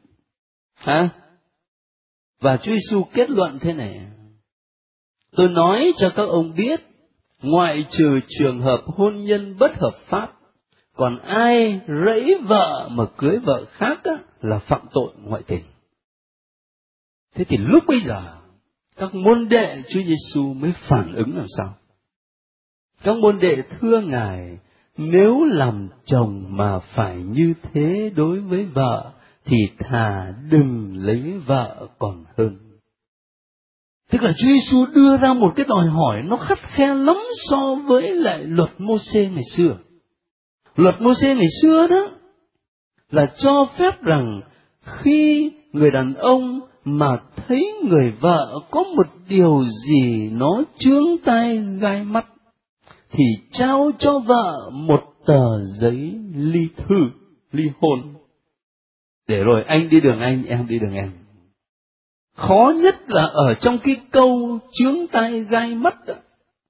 Và Chúa Giêsu kết luận thế này: tôi nói cho các ông biết, ngoại trừ trường hợp hôn nhân bất hợp pháp, còn ai rẫy vợ mà cưới vợ khác á, là phạm tội ngoại tình. Thế thì lúc bây giờ các môn đệ Chúa Giêsu mới phản ứng làm sao? Các môn đệ thưa Ngài, nếu làm chồng mà phải như thế đối với vợ, thì thà đừng lấy vợ còn hơn. Tức Tức là Chúa Giêsu đưa ra một cái đòi hỏi nó khắt khe lắm so với lại luật Mô-sê ngày xưa. Luật Mô-sê ngày xưa đó là cho phép rằng khi người đàn ông mà thấy người vợ có một điều gì nó chướng tai gai mắt thì trao cho vợ một tờ giấy ly thư, ly hôn. Để rồi anh đi đường anh, em đi đường em. Khó nhất là ở trong cái câu chướng tai gai mắt đó.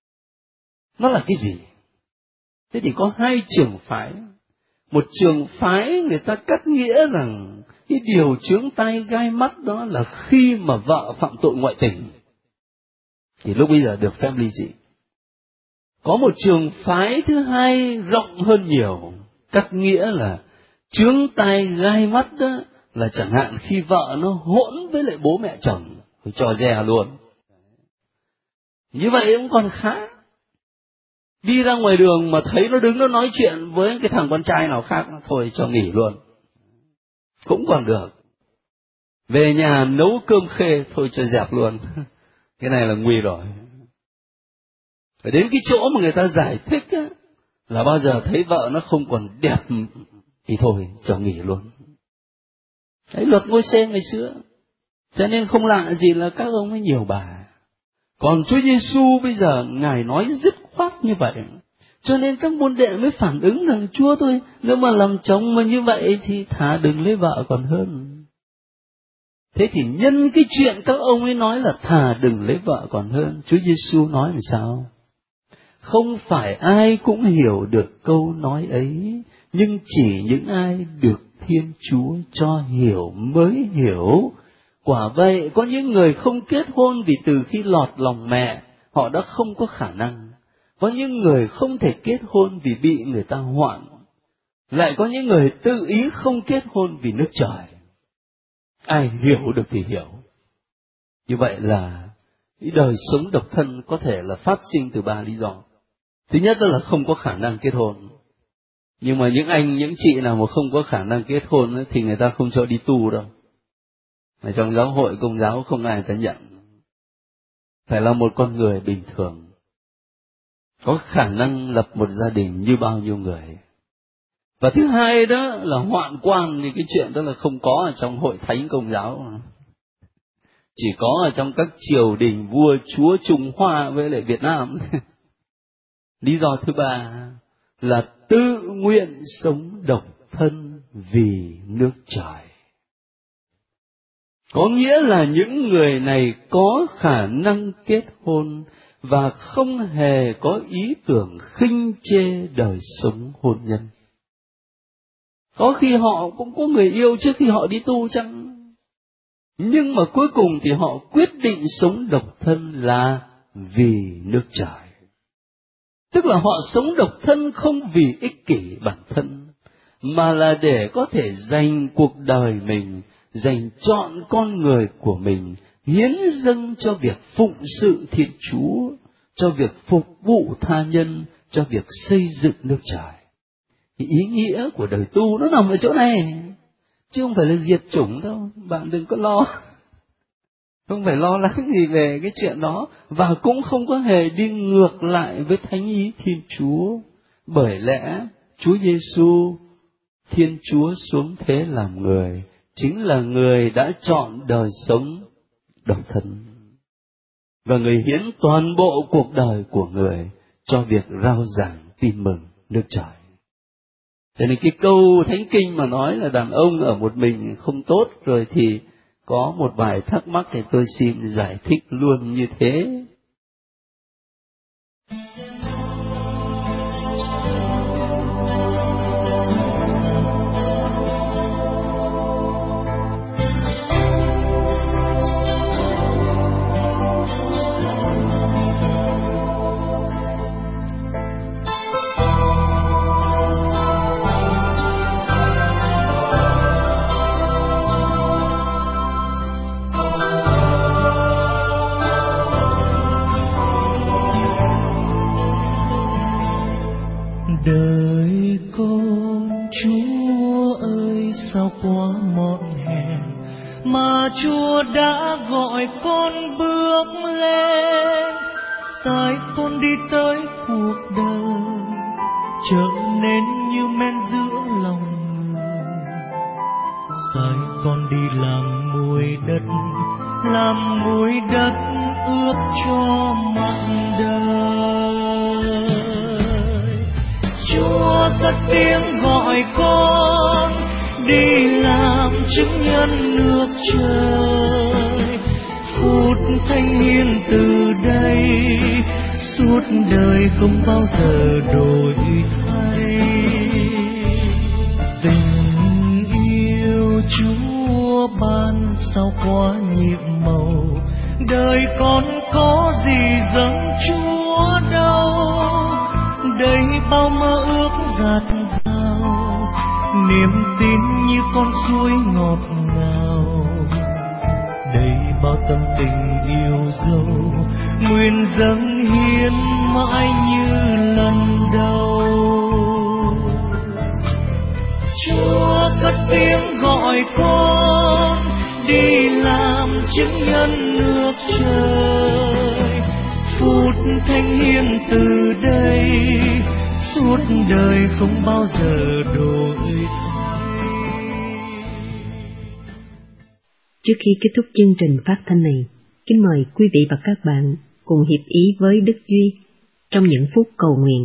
Nó là cái gì? Thế thì có hai trường phái. Một trường phái người ta cắt nghĩa rằng cái điều chướng tai gai mắt đó là khi mà vợ phạm tội ngoại tình thì lúc bây giờ được phép ly dị. Có một trường phái thứ hai rộng hơn nhiều, cắt nghĩa là chướng tai gai mắt đó là chẳng hạn khi vợ nó hỗn với lại bố mẹ chồng thì cho dè luôn. Như vậy cũng còn khá. Đi ra ngoài đường mà thấy nó đứng nó nói chuyện với cái thằng con trai nào khác, thôi cho nghỉ luôn. Cũng còn được. Về nhà nấu cơm khê, thôi cho dẹp luôn. Cái này là nguy rồi. Phải đến cái chỗ mà người ta giải thích á, là bao giờ thấy vợ nó không còn đẹp thì thôi cho nghỉ luôn. Đấy, luật Mô-sê ngày xưa. Cho nên không lạ gì là các ông ấy nhiều bà. Còn Chúa Giêsu bây giờ Ngài nói dứt khoát như vậy. Cho nên các môn đệ mới phản ứng rằng Chúa tôi, nếu mà làm chồng mà như vậy thì thà đừng lấy vợ còn hơn. Thế thì nhân cái chuyện các ông ấy nói là thà đừng lấy vợ còn hơn, Chúa Giêsu nói làm sao? Không phải ai cũng hiểu được câu nói ấy, nhưng chỉ những ai được Thiên Chúa cho hiểu mới hiểu. Quả vậy, có những người không kết hôn vì từ khi lọt lòng mẹ, họ đã không có khả năng. Có những người không thể kết hôn vì bị người ta hoạn. Lại có những người tự ý không kết hôn vì nước trời. Ai hiểu được thì hiểu. Như vậy là cái đời sống độc thân có thể là phát sinh từ 3 lý do. Thứ nhất là không có khả năng kết hôn. Nhưng mà những anh, những chị nào mà không có khả năng kết hôn ấy, thì người ta không cho đi tu đâu. Mà trong giáo hội Công giáo không ai ta nhận. Phải là một con người bình thường, có khả năng lập một gia đình như bao nhiêu người. Và thứ hai đó là hoạn quan, thì cái chuyện đó là không có ở trong hội thánh Công giáo. Chỉ có ở trong các triều đình vua chúa Trung Hoa với lại Việt Nam. Lý do thứ ba là tự nguyện sống độc thân vì nước trời. Có nghĩa là những người này có khả năng kết hôn và không hề có ý tưởng khinh chê đời sống hôn nhân. Có khi họ cũng có người yêu trước khi họ đi tu chăng? Nhưng mà cuối cùng thì họ quyết định sống độc thân là vì nước trời. Tức là họ sống độc thân không vì ích kỷ bản thân, mà là để có thể dành cuộc đời mình, dành trọn con người của mình, hiến dâng cho việc phụng sự Thiên Chúa, cho việc phục vụ tha nhân, cho việc xây dựng nước trời. Thì ý nghĩa của đời tu nó nằm ở chỗ này, chứ không phải là diệt chủng đâu, bạn đừng có lo. Không phải lo lắng gì về cái chuyện đó, và cũng không có hề đi ngược lại với thánh ý Thiên Chúa. Bởi lẽ Chúa Giêsu, Thiên Chúa xuống thế làm người, chính là người đã chọn đời sống độc thân. Và người hiến toàn bộ cuộc đời của người cho việc rao giảng tin mừng nước trời. Cho nên cái câu Thánh Kinh mà nói là đàn ông ở một mình không tốt rồi thì có một vài thắc mắc thì tôi xin giải thích luôn như thế. con bước lên, tại con đi tới cuộc đời trở nên như men giữa lòng người. Tại con đi làm muối đất ướp cho mặn đời. Chúa cất tiếng gọi con đi làm chứng nhân nước trời, phút thanh hiền từ đây suốt đời không bao giờ đổi thay. Tình yêu Chúa ban sao quá nhiệm màu, đời con có gì dâng Chúa đâu. Đây bao mơ ước dạt dào, niềm tin như con suối ngọt ngào. Đây bao tâm tình yêu dấu, nguyện dâng hiến mãi như lần đầu. Chúa cất tiếng gọi con đi làm chứng nhân nước trời, phút thanh hiền từ đây suốt đời không bao giờ đổi thay. Trước khi kết thúc chương trình phát thanh này, kính mời quý vị và các bạn cùng hiệp ý với Đức Duy trong những phút cầu nguyện.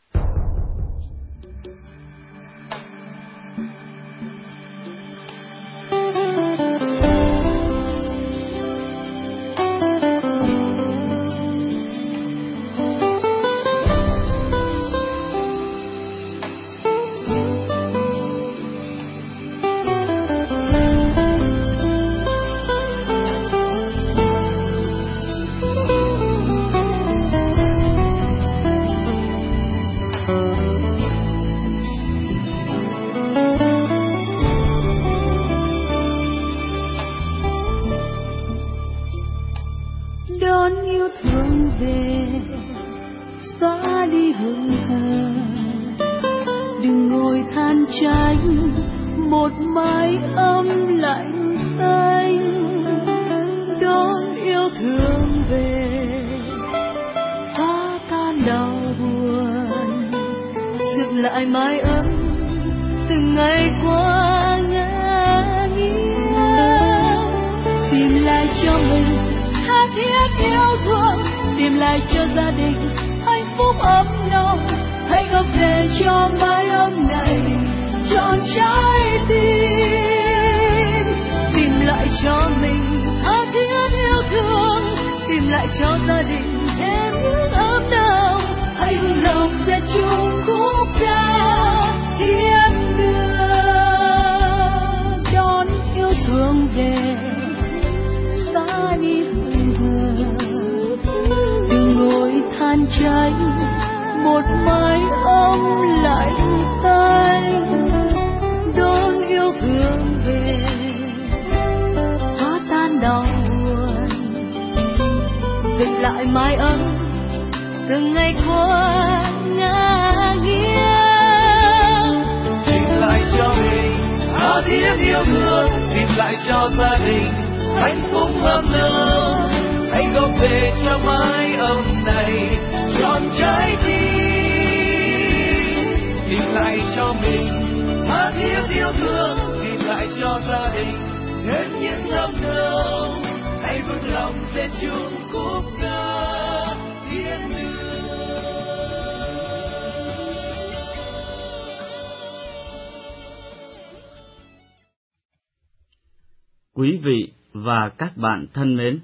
Quý vị và các bạn thân mến,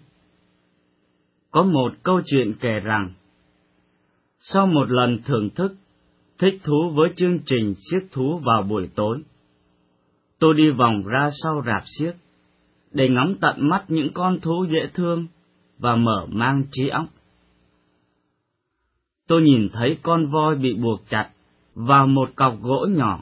có một câu chuyện kể rằng, sau một lần thưởng thức, thích thú với chương trình xiếc thú vào buổi tối, tôi đi vòng ra sau rạp xiếc để ngắm tận mắt những con thú dễ thương và mở mang trí óc. Tôi nhìn thấy con voi bị buộc chặt vào một cọc gỗ nhỏ.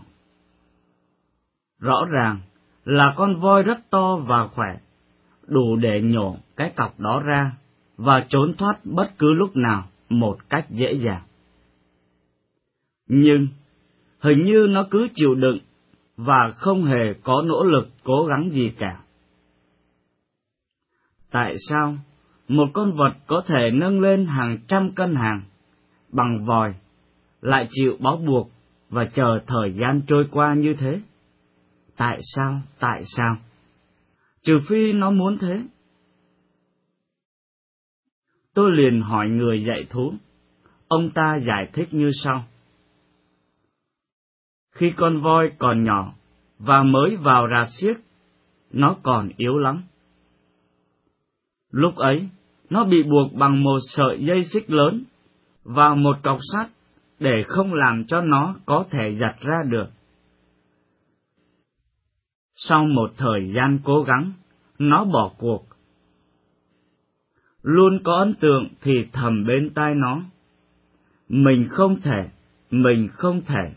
Rõ ràng là con voi rất to và khỏe, đủ để nhổ cái cọc đó ra và trốn thoát bất cứ lúc nào một cách dễ dàng. Nhưng hình như nó cứ chịu đựng và không hề có nỗ lực cố gắng gì cả. Tại sao một con vật có thể nâng lên hàng trăm cân hàng bằng vòi, lại chịu bó buộc và chờ thời gian trôi qua như thế? Tại sao? Tại sao? Trừ phi nó muốn thế. Tôi liền hỏi người dạy thú. Ông ta giải thích như sau. Khi con voi còn nhỏ và mới vào rạp xiếc, nó còn yếu lắm. Lúc ấy, nó bị buộc bằng một sợi dây xích lớn vào một cọc sắt để không làm cho nó có thể giật ra được. Sau một thời gian cố gắng, nó bỏ cuộc. Luôn có ấn tượng thì thầm bên tai nó, mình không thể, mình không thể.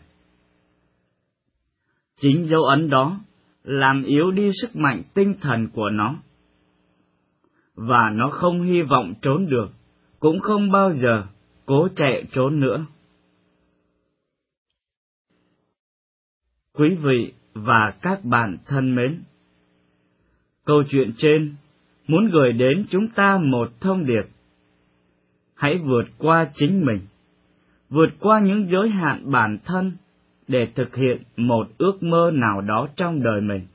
Chính dấu ấn đó làm yếu đi sức mạnh tinh thần của nó, và nó không hy vọng trốn được, cũng không bao giờ cố chạy trốn nữa. Quý vị và các bạn thân mến, câu chuyện trên muốn gửi đến chúng ta một thông điệp. Hãy vượt qua chính mình, vượt qua những giới hạn bản thân để thực hiện một ước mơ nào đó trong đời mình.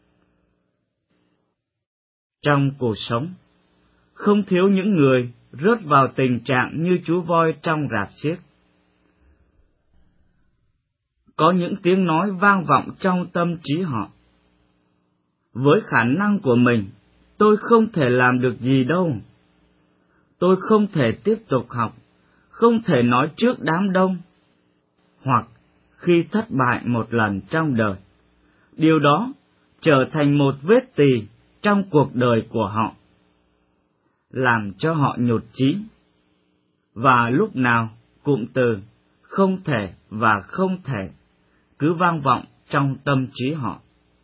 Trong cuộc sống, không thiếu những người rớt vào tình trạng như chú voi trong rạp xiếc. Có những tiếng nói vang vọng trong tâm trí họ. Với khả năng của mình, tôi không thể làm được gì đâu. Tôi không thể tiếp tục học, không thể nói trước đám đông. Hoặc khi thất bại một lần trong đời, điều đó trở thành một vết tì trong cuộc đời của họ, làm cho họ nhụt chí. Và lúc nào cụm từ không thể và không thể cứ vang vọng trong tâm trí họ.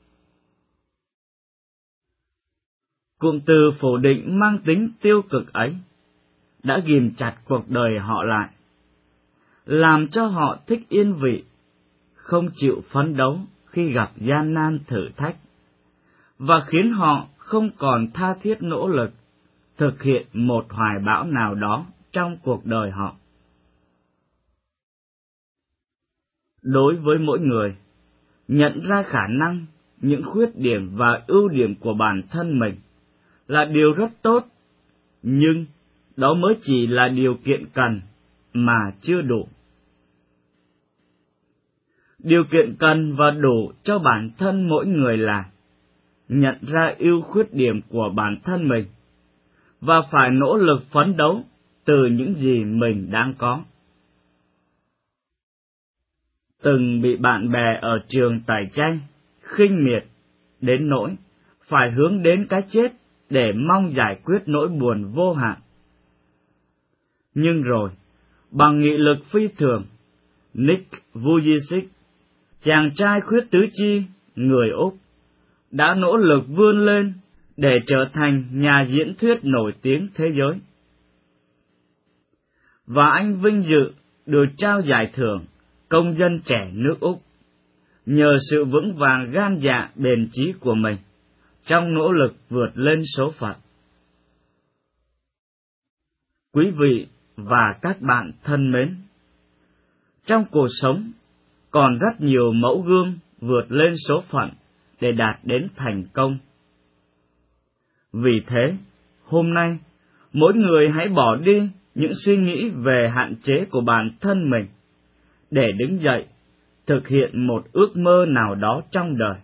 Cụm từ phủ định mang tính tiêu cực ấy đã ghìm chặt cuộc đời họ lại, làm cho họ thích yên vị, không chịu phấn đấu khi gặp gian nan thử thách, và khiến họ không còn tha thiết nỗ lực thực hiện một hoài bão nào đó trong cuộc đời họ. Đối với mỗi người, nhận ra khả năng, những khuyết điểm và ưu điểm của bản thân mình là điều rất tốt, nhưng đó mới chỉ là điều kiện cần mà chưa đủ. Điều kiện cần và đủ cho bản thân mỗi người là nhận ra ưu khuyết điểm của bản thân mình và phải nỗ lực phấn đấu từ những gì mình đang có. Từng bị bạn bè ở trường tẩy chay, khinh miệt, đến nỗi phải hướng đến cái chết để mong giải quyết nỗi buồn vô hạn. Nhưng rồi, bằng nghị lực phi thường, Nick Vujicic, chàng trai khuyết tứ chi, người Úc, đã nỗ lực vươn lên để trở thành nhà diễn thuyết nổi tiếng thế giới. Và anh vinh dự được trao giải thưởng công dân trẻ nước Úc, nhờ sự vững vàng gan dạ bền chí của mình trong nỗ lực vượt lên số phận. Quý vị và các bạn thân mến, trong cuộc sống còn rất nhiều mẫu gương vượt lên số phận để đạt đến thành công. Vì thế, hôm nay, mỗi người hãy bỏ đi những suy nghĩ về hạn chế của bản thân mình, để đứng dậy, thực hiện một ước mơ nào đó trong đời.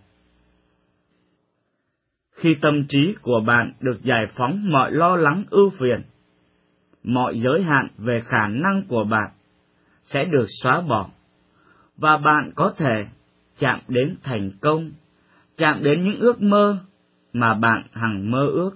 Khi tâm trí của bạn được giải phóng mọi lo lắng ưu phiền, mọi giới hạn về khả năng của bạn sẽ được xóa bỏ, và bạn có thể chạm đến thành công, chạm đến những ước mơ mà bạn hằng mơ ước.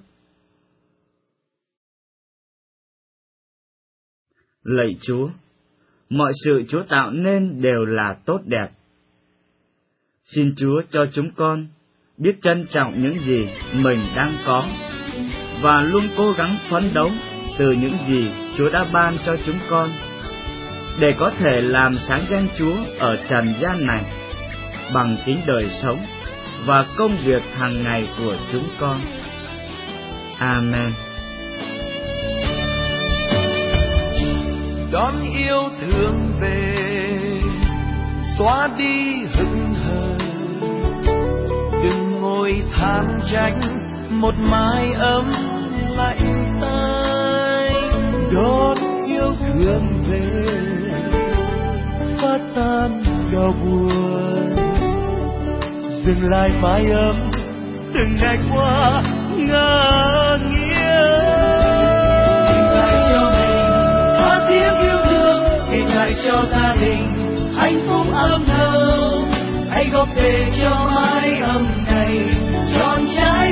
Lạy Chúa, mọi sự Chúa tạo nên đều là tốt đẹp. Xin Chúa cho chúng con biết trân trọng những gì mình đang có, và luôn cố gắng phấn đấu từ những gì Chúa đã ban cho chúng con, để có thể làm sáng danh Chúa ở trần gian này bằng chính đời sống và công việc hàng ngày của chúng con. Amen. Đón yêu thương về, xóa đi hững hờ, đừng ngồi than trách một mái ấm lạnh tay. Đón yêu thương về, phá tan đau buồn, dừng lại mái ấm từng ngày qua ngỡ nghiêng. Tìm lại cho mình tha thiết yêu thương, tìm lại cho gia đình hạnh phúc ấm thâu. Hãy góp về cho mái ấm này trọn trái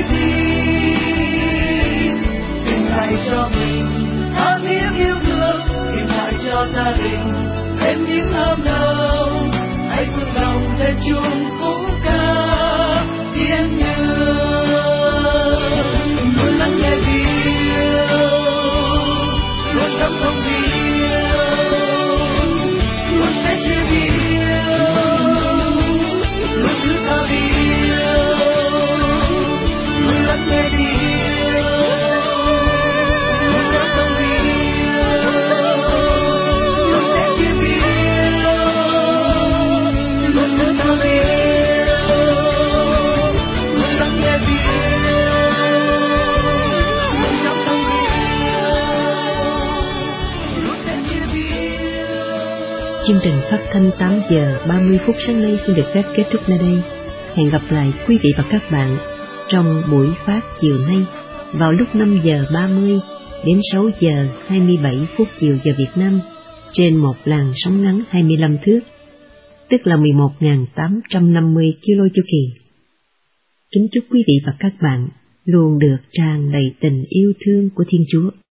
tim. Tìm lại cho mình tha thiết yêu thương, tìm lại cho gia đình thêm những ấm thâu. Hãy vun lòng lên chung khúc ca thiên nhường, luôn lắng nghe yêu, luôn cảm thông yêu, luôn sẽ chia yêu, luôn thứ tha yêu, luôn lắng nghe yêu, luôn cảm thông yêu, luôn sẽ chia yêu, luôn thứ tha yêu, luôn lắng nghe yêu, luôn cảm thông yêu, luôn sẽ chia yêu. Chương trình phát thanh 8 giờ 30 phút sáng nay xin được phép kết thúc nơi đây. Hẹn gặp lại quý vị và các bạn trong buổi phát chiều nay vào lúc 5 giờ 30 đến 6 giờ 27 phút chiều giờ Việt Nam trên một làn sóng ngắn 25 thước, tức là 11.850 kilo chu kỳ. Kính chúc quý vị và các bạn luôn được tràn đầy tình yêu thương của Thiên Chúa.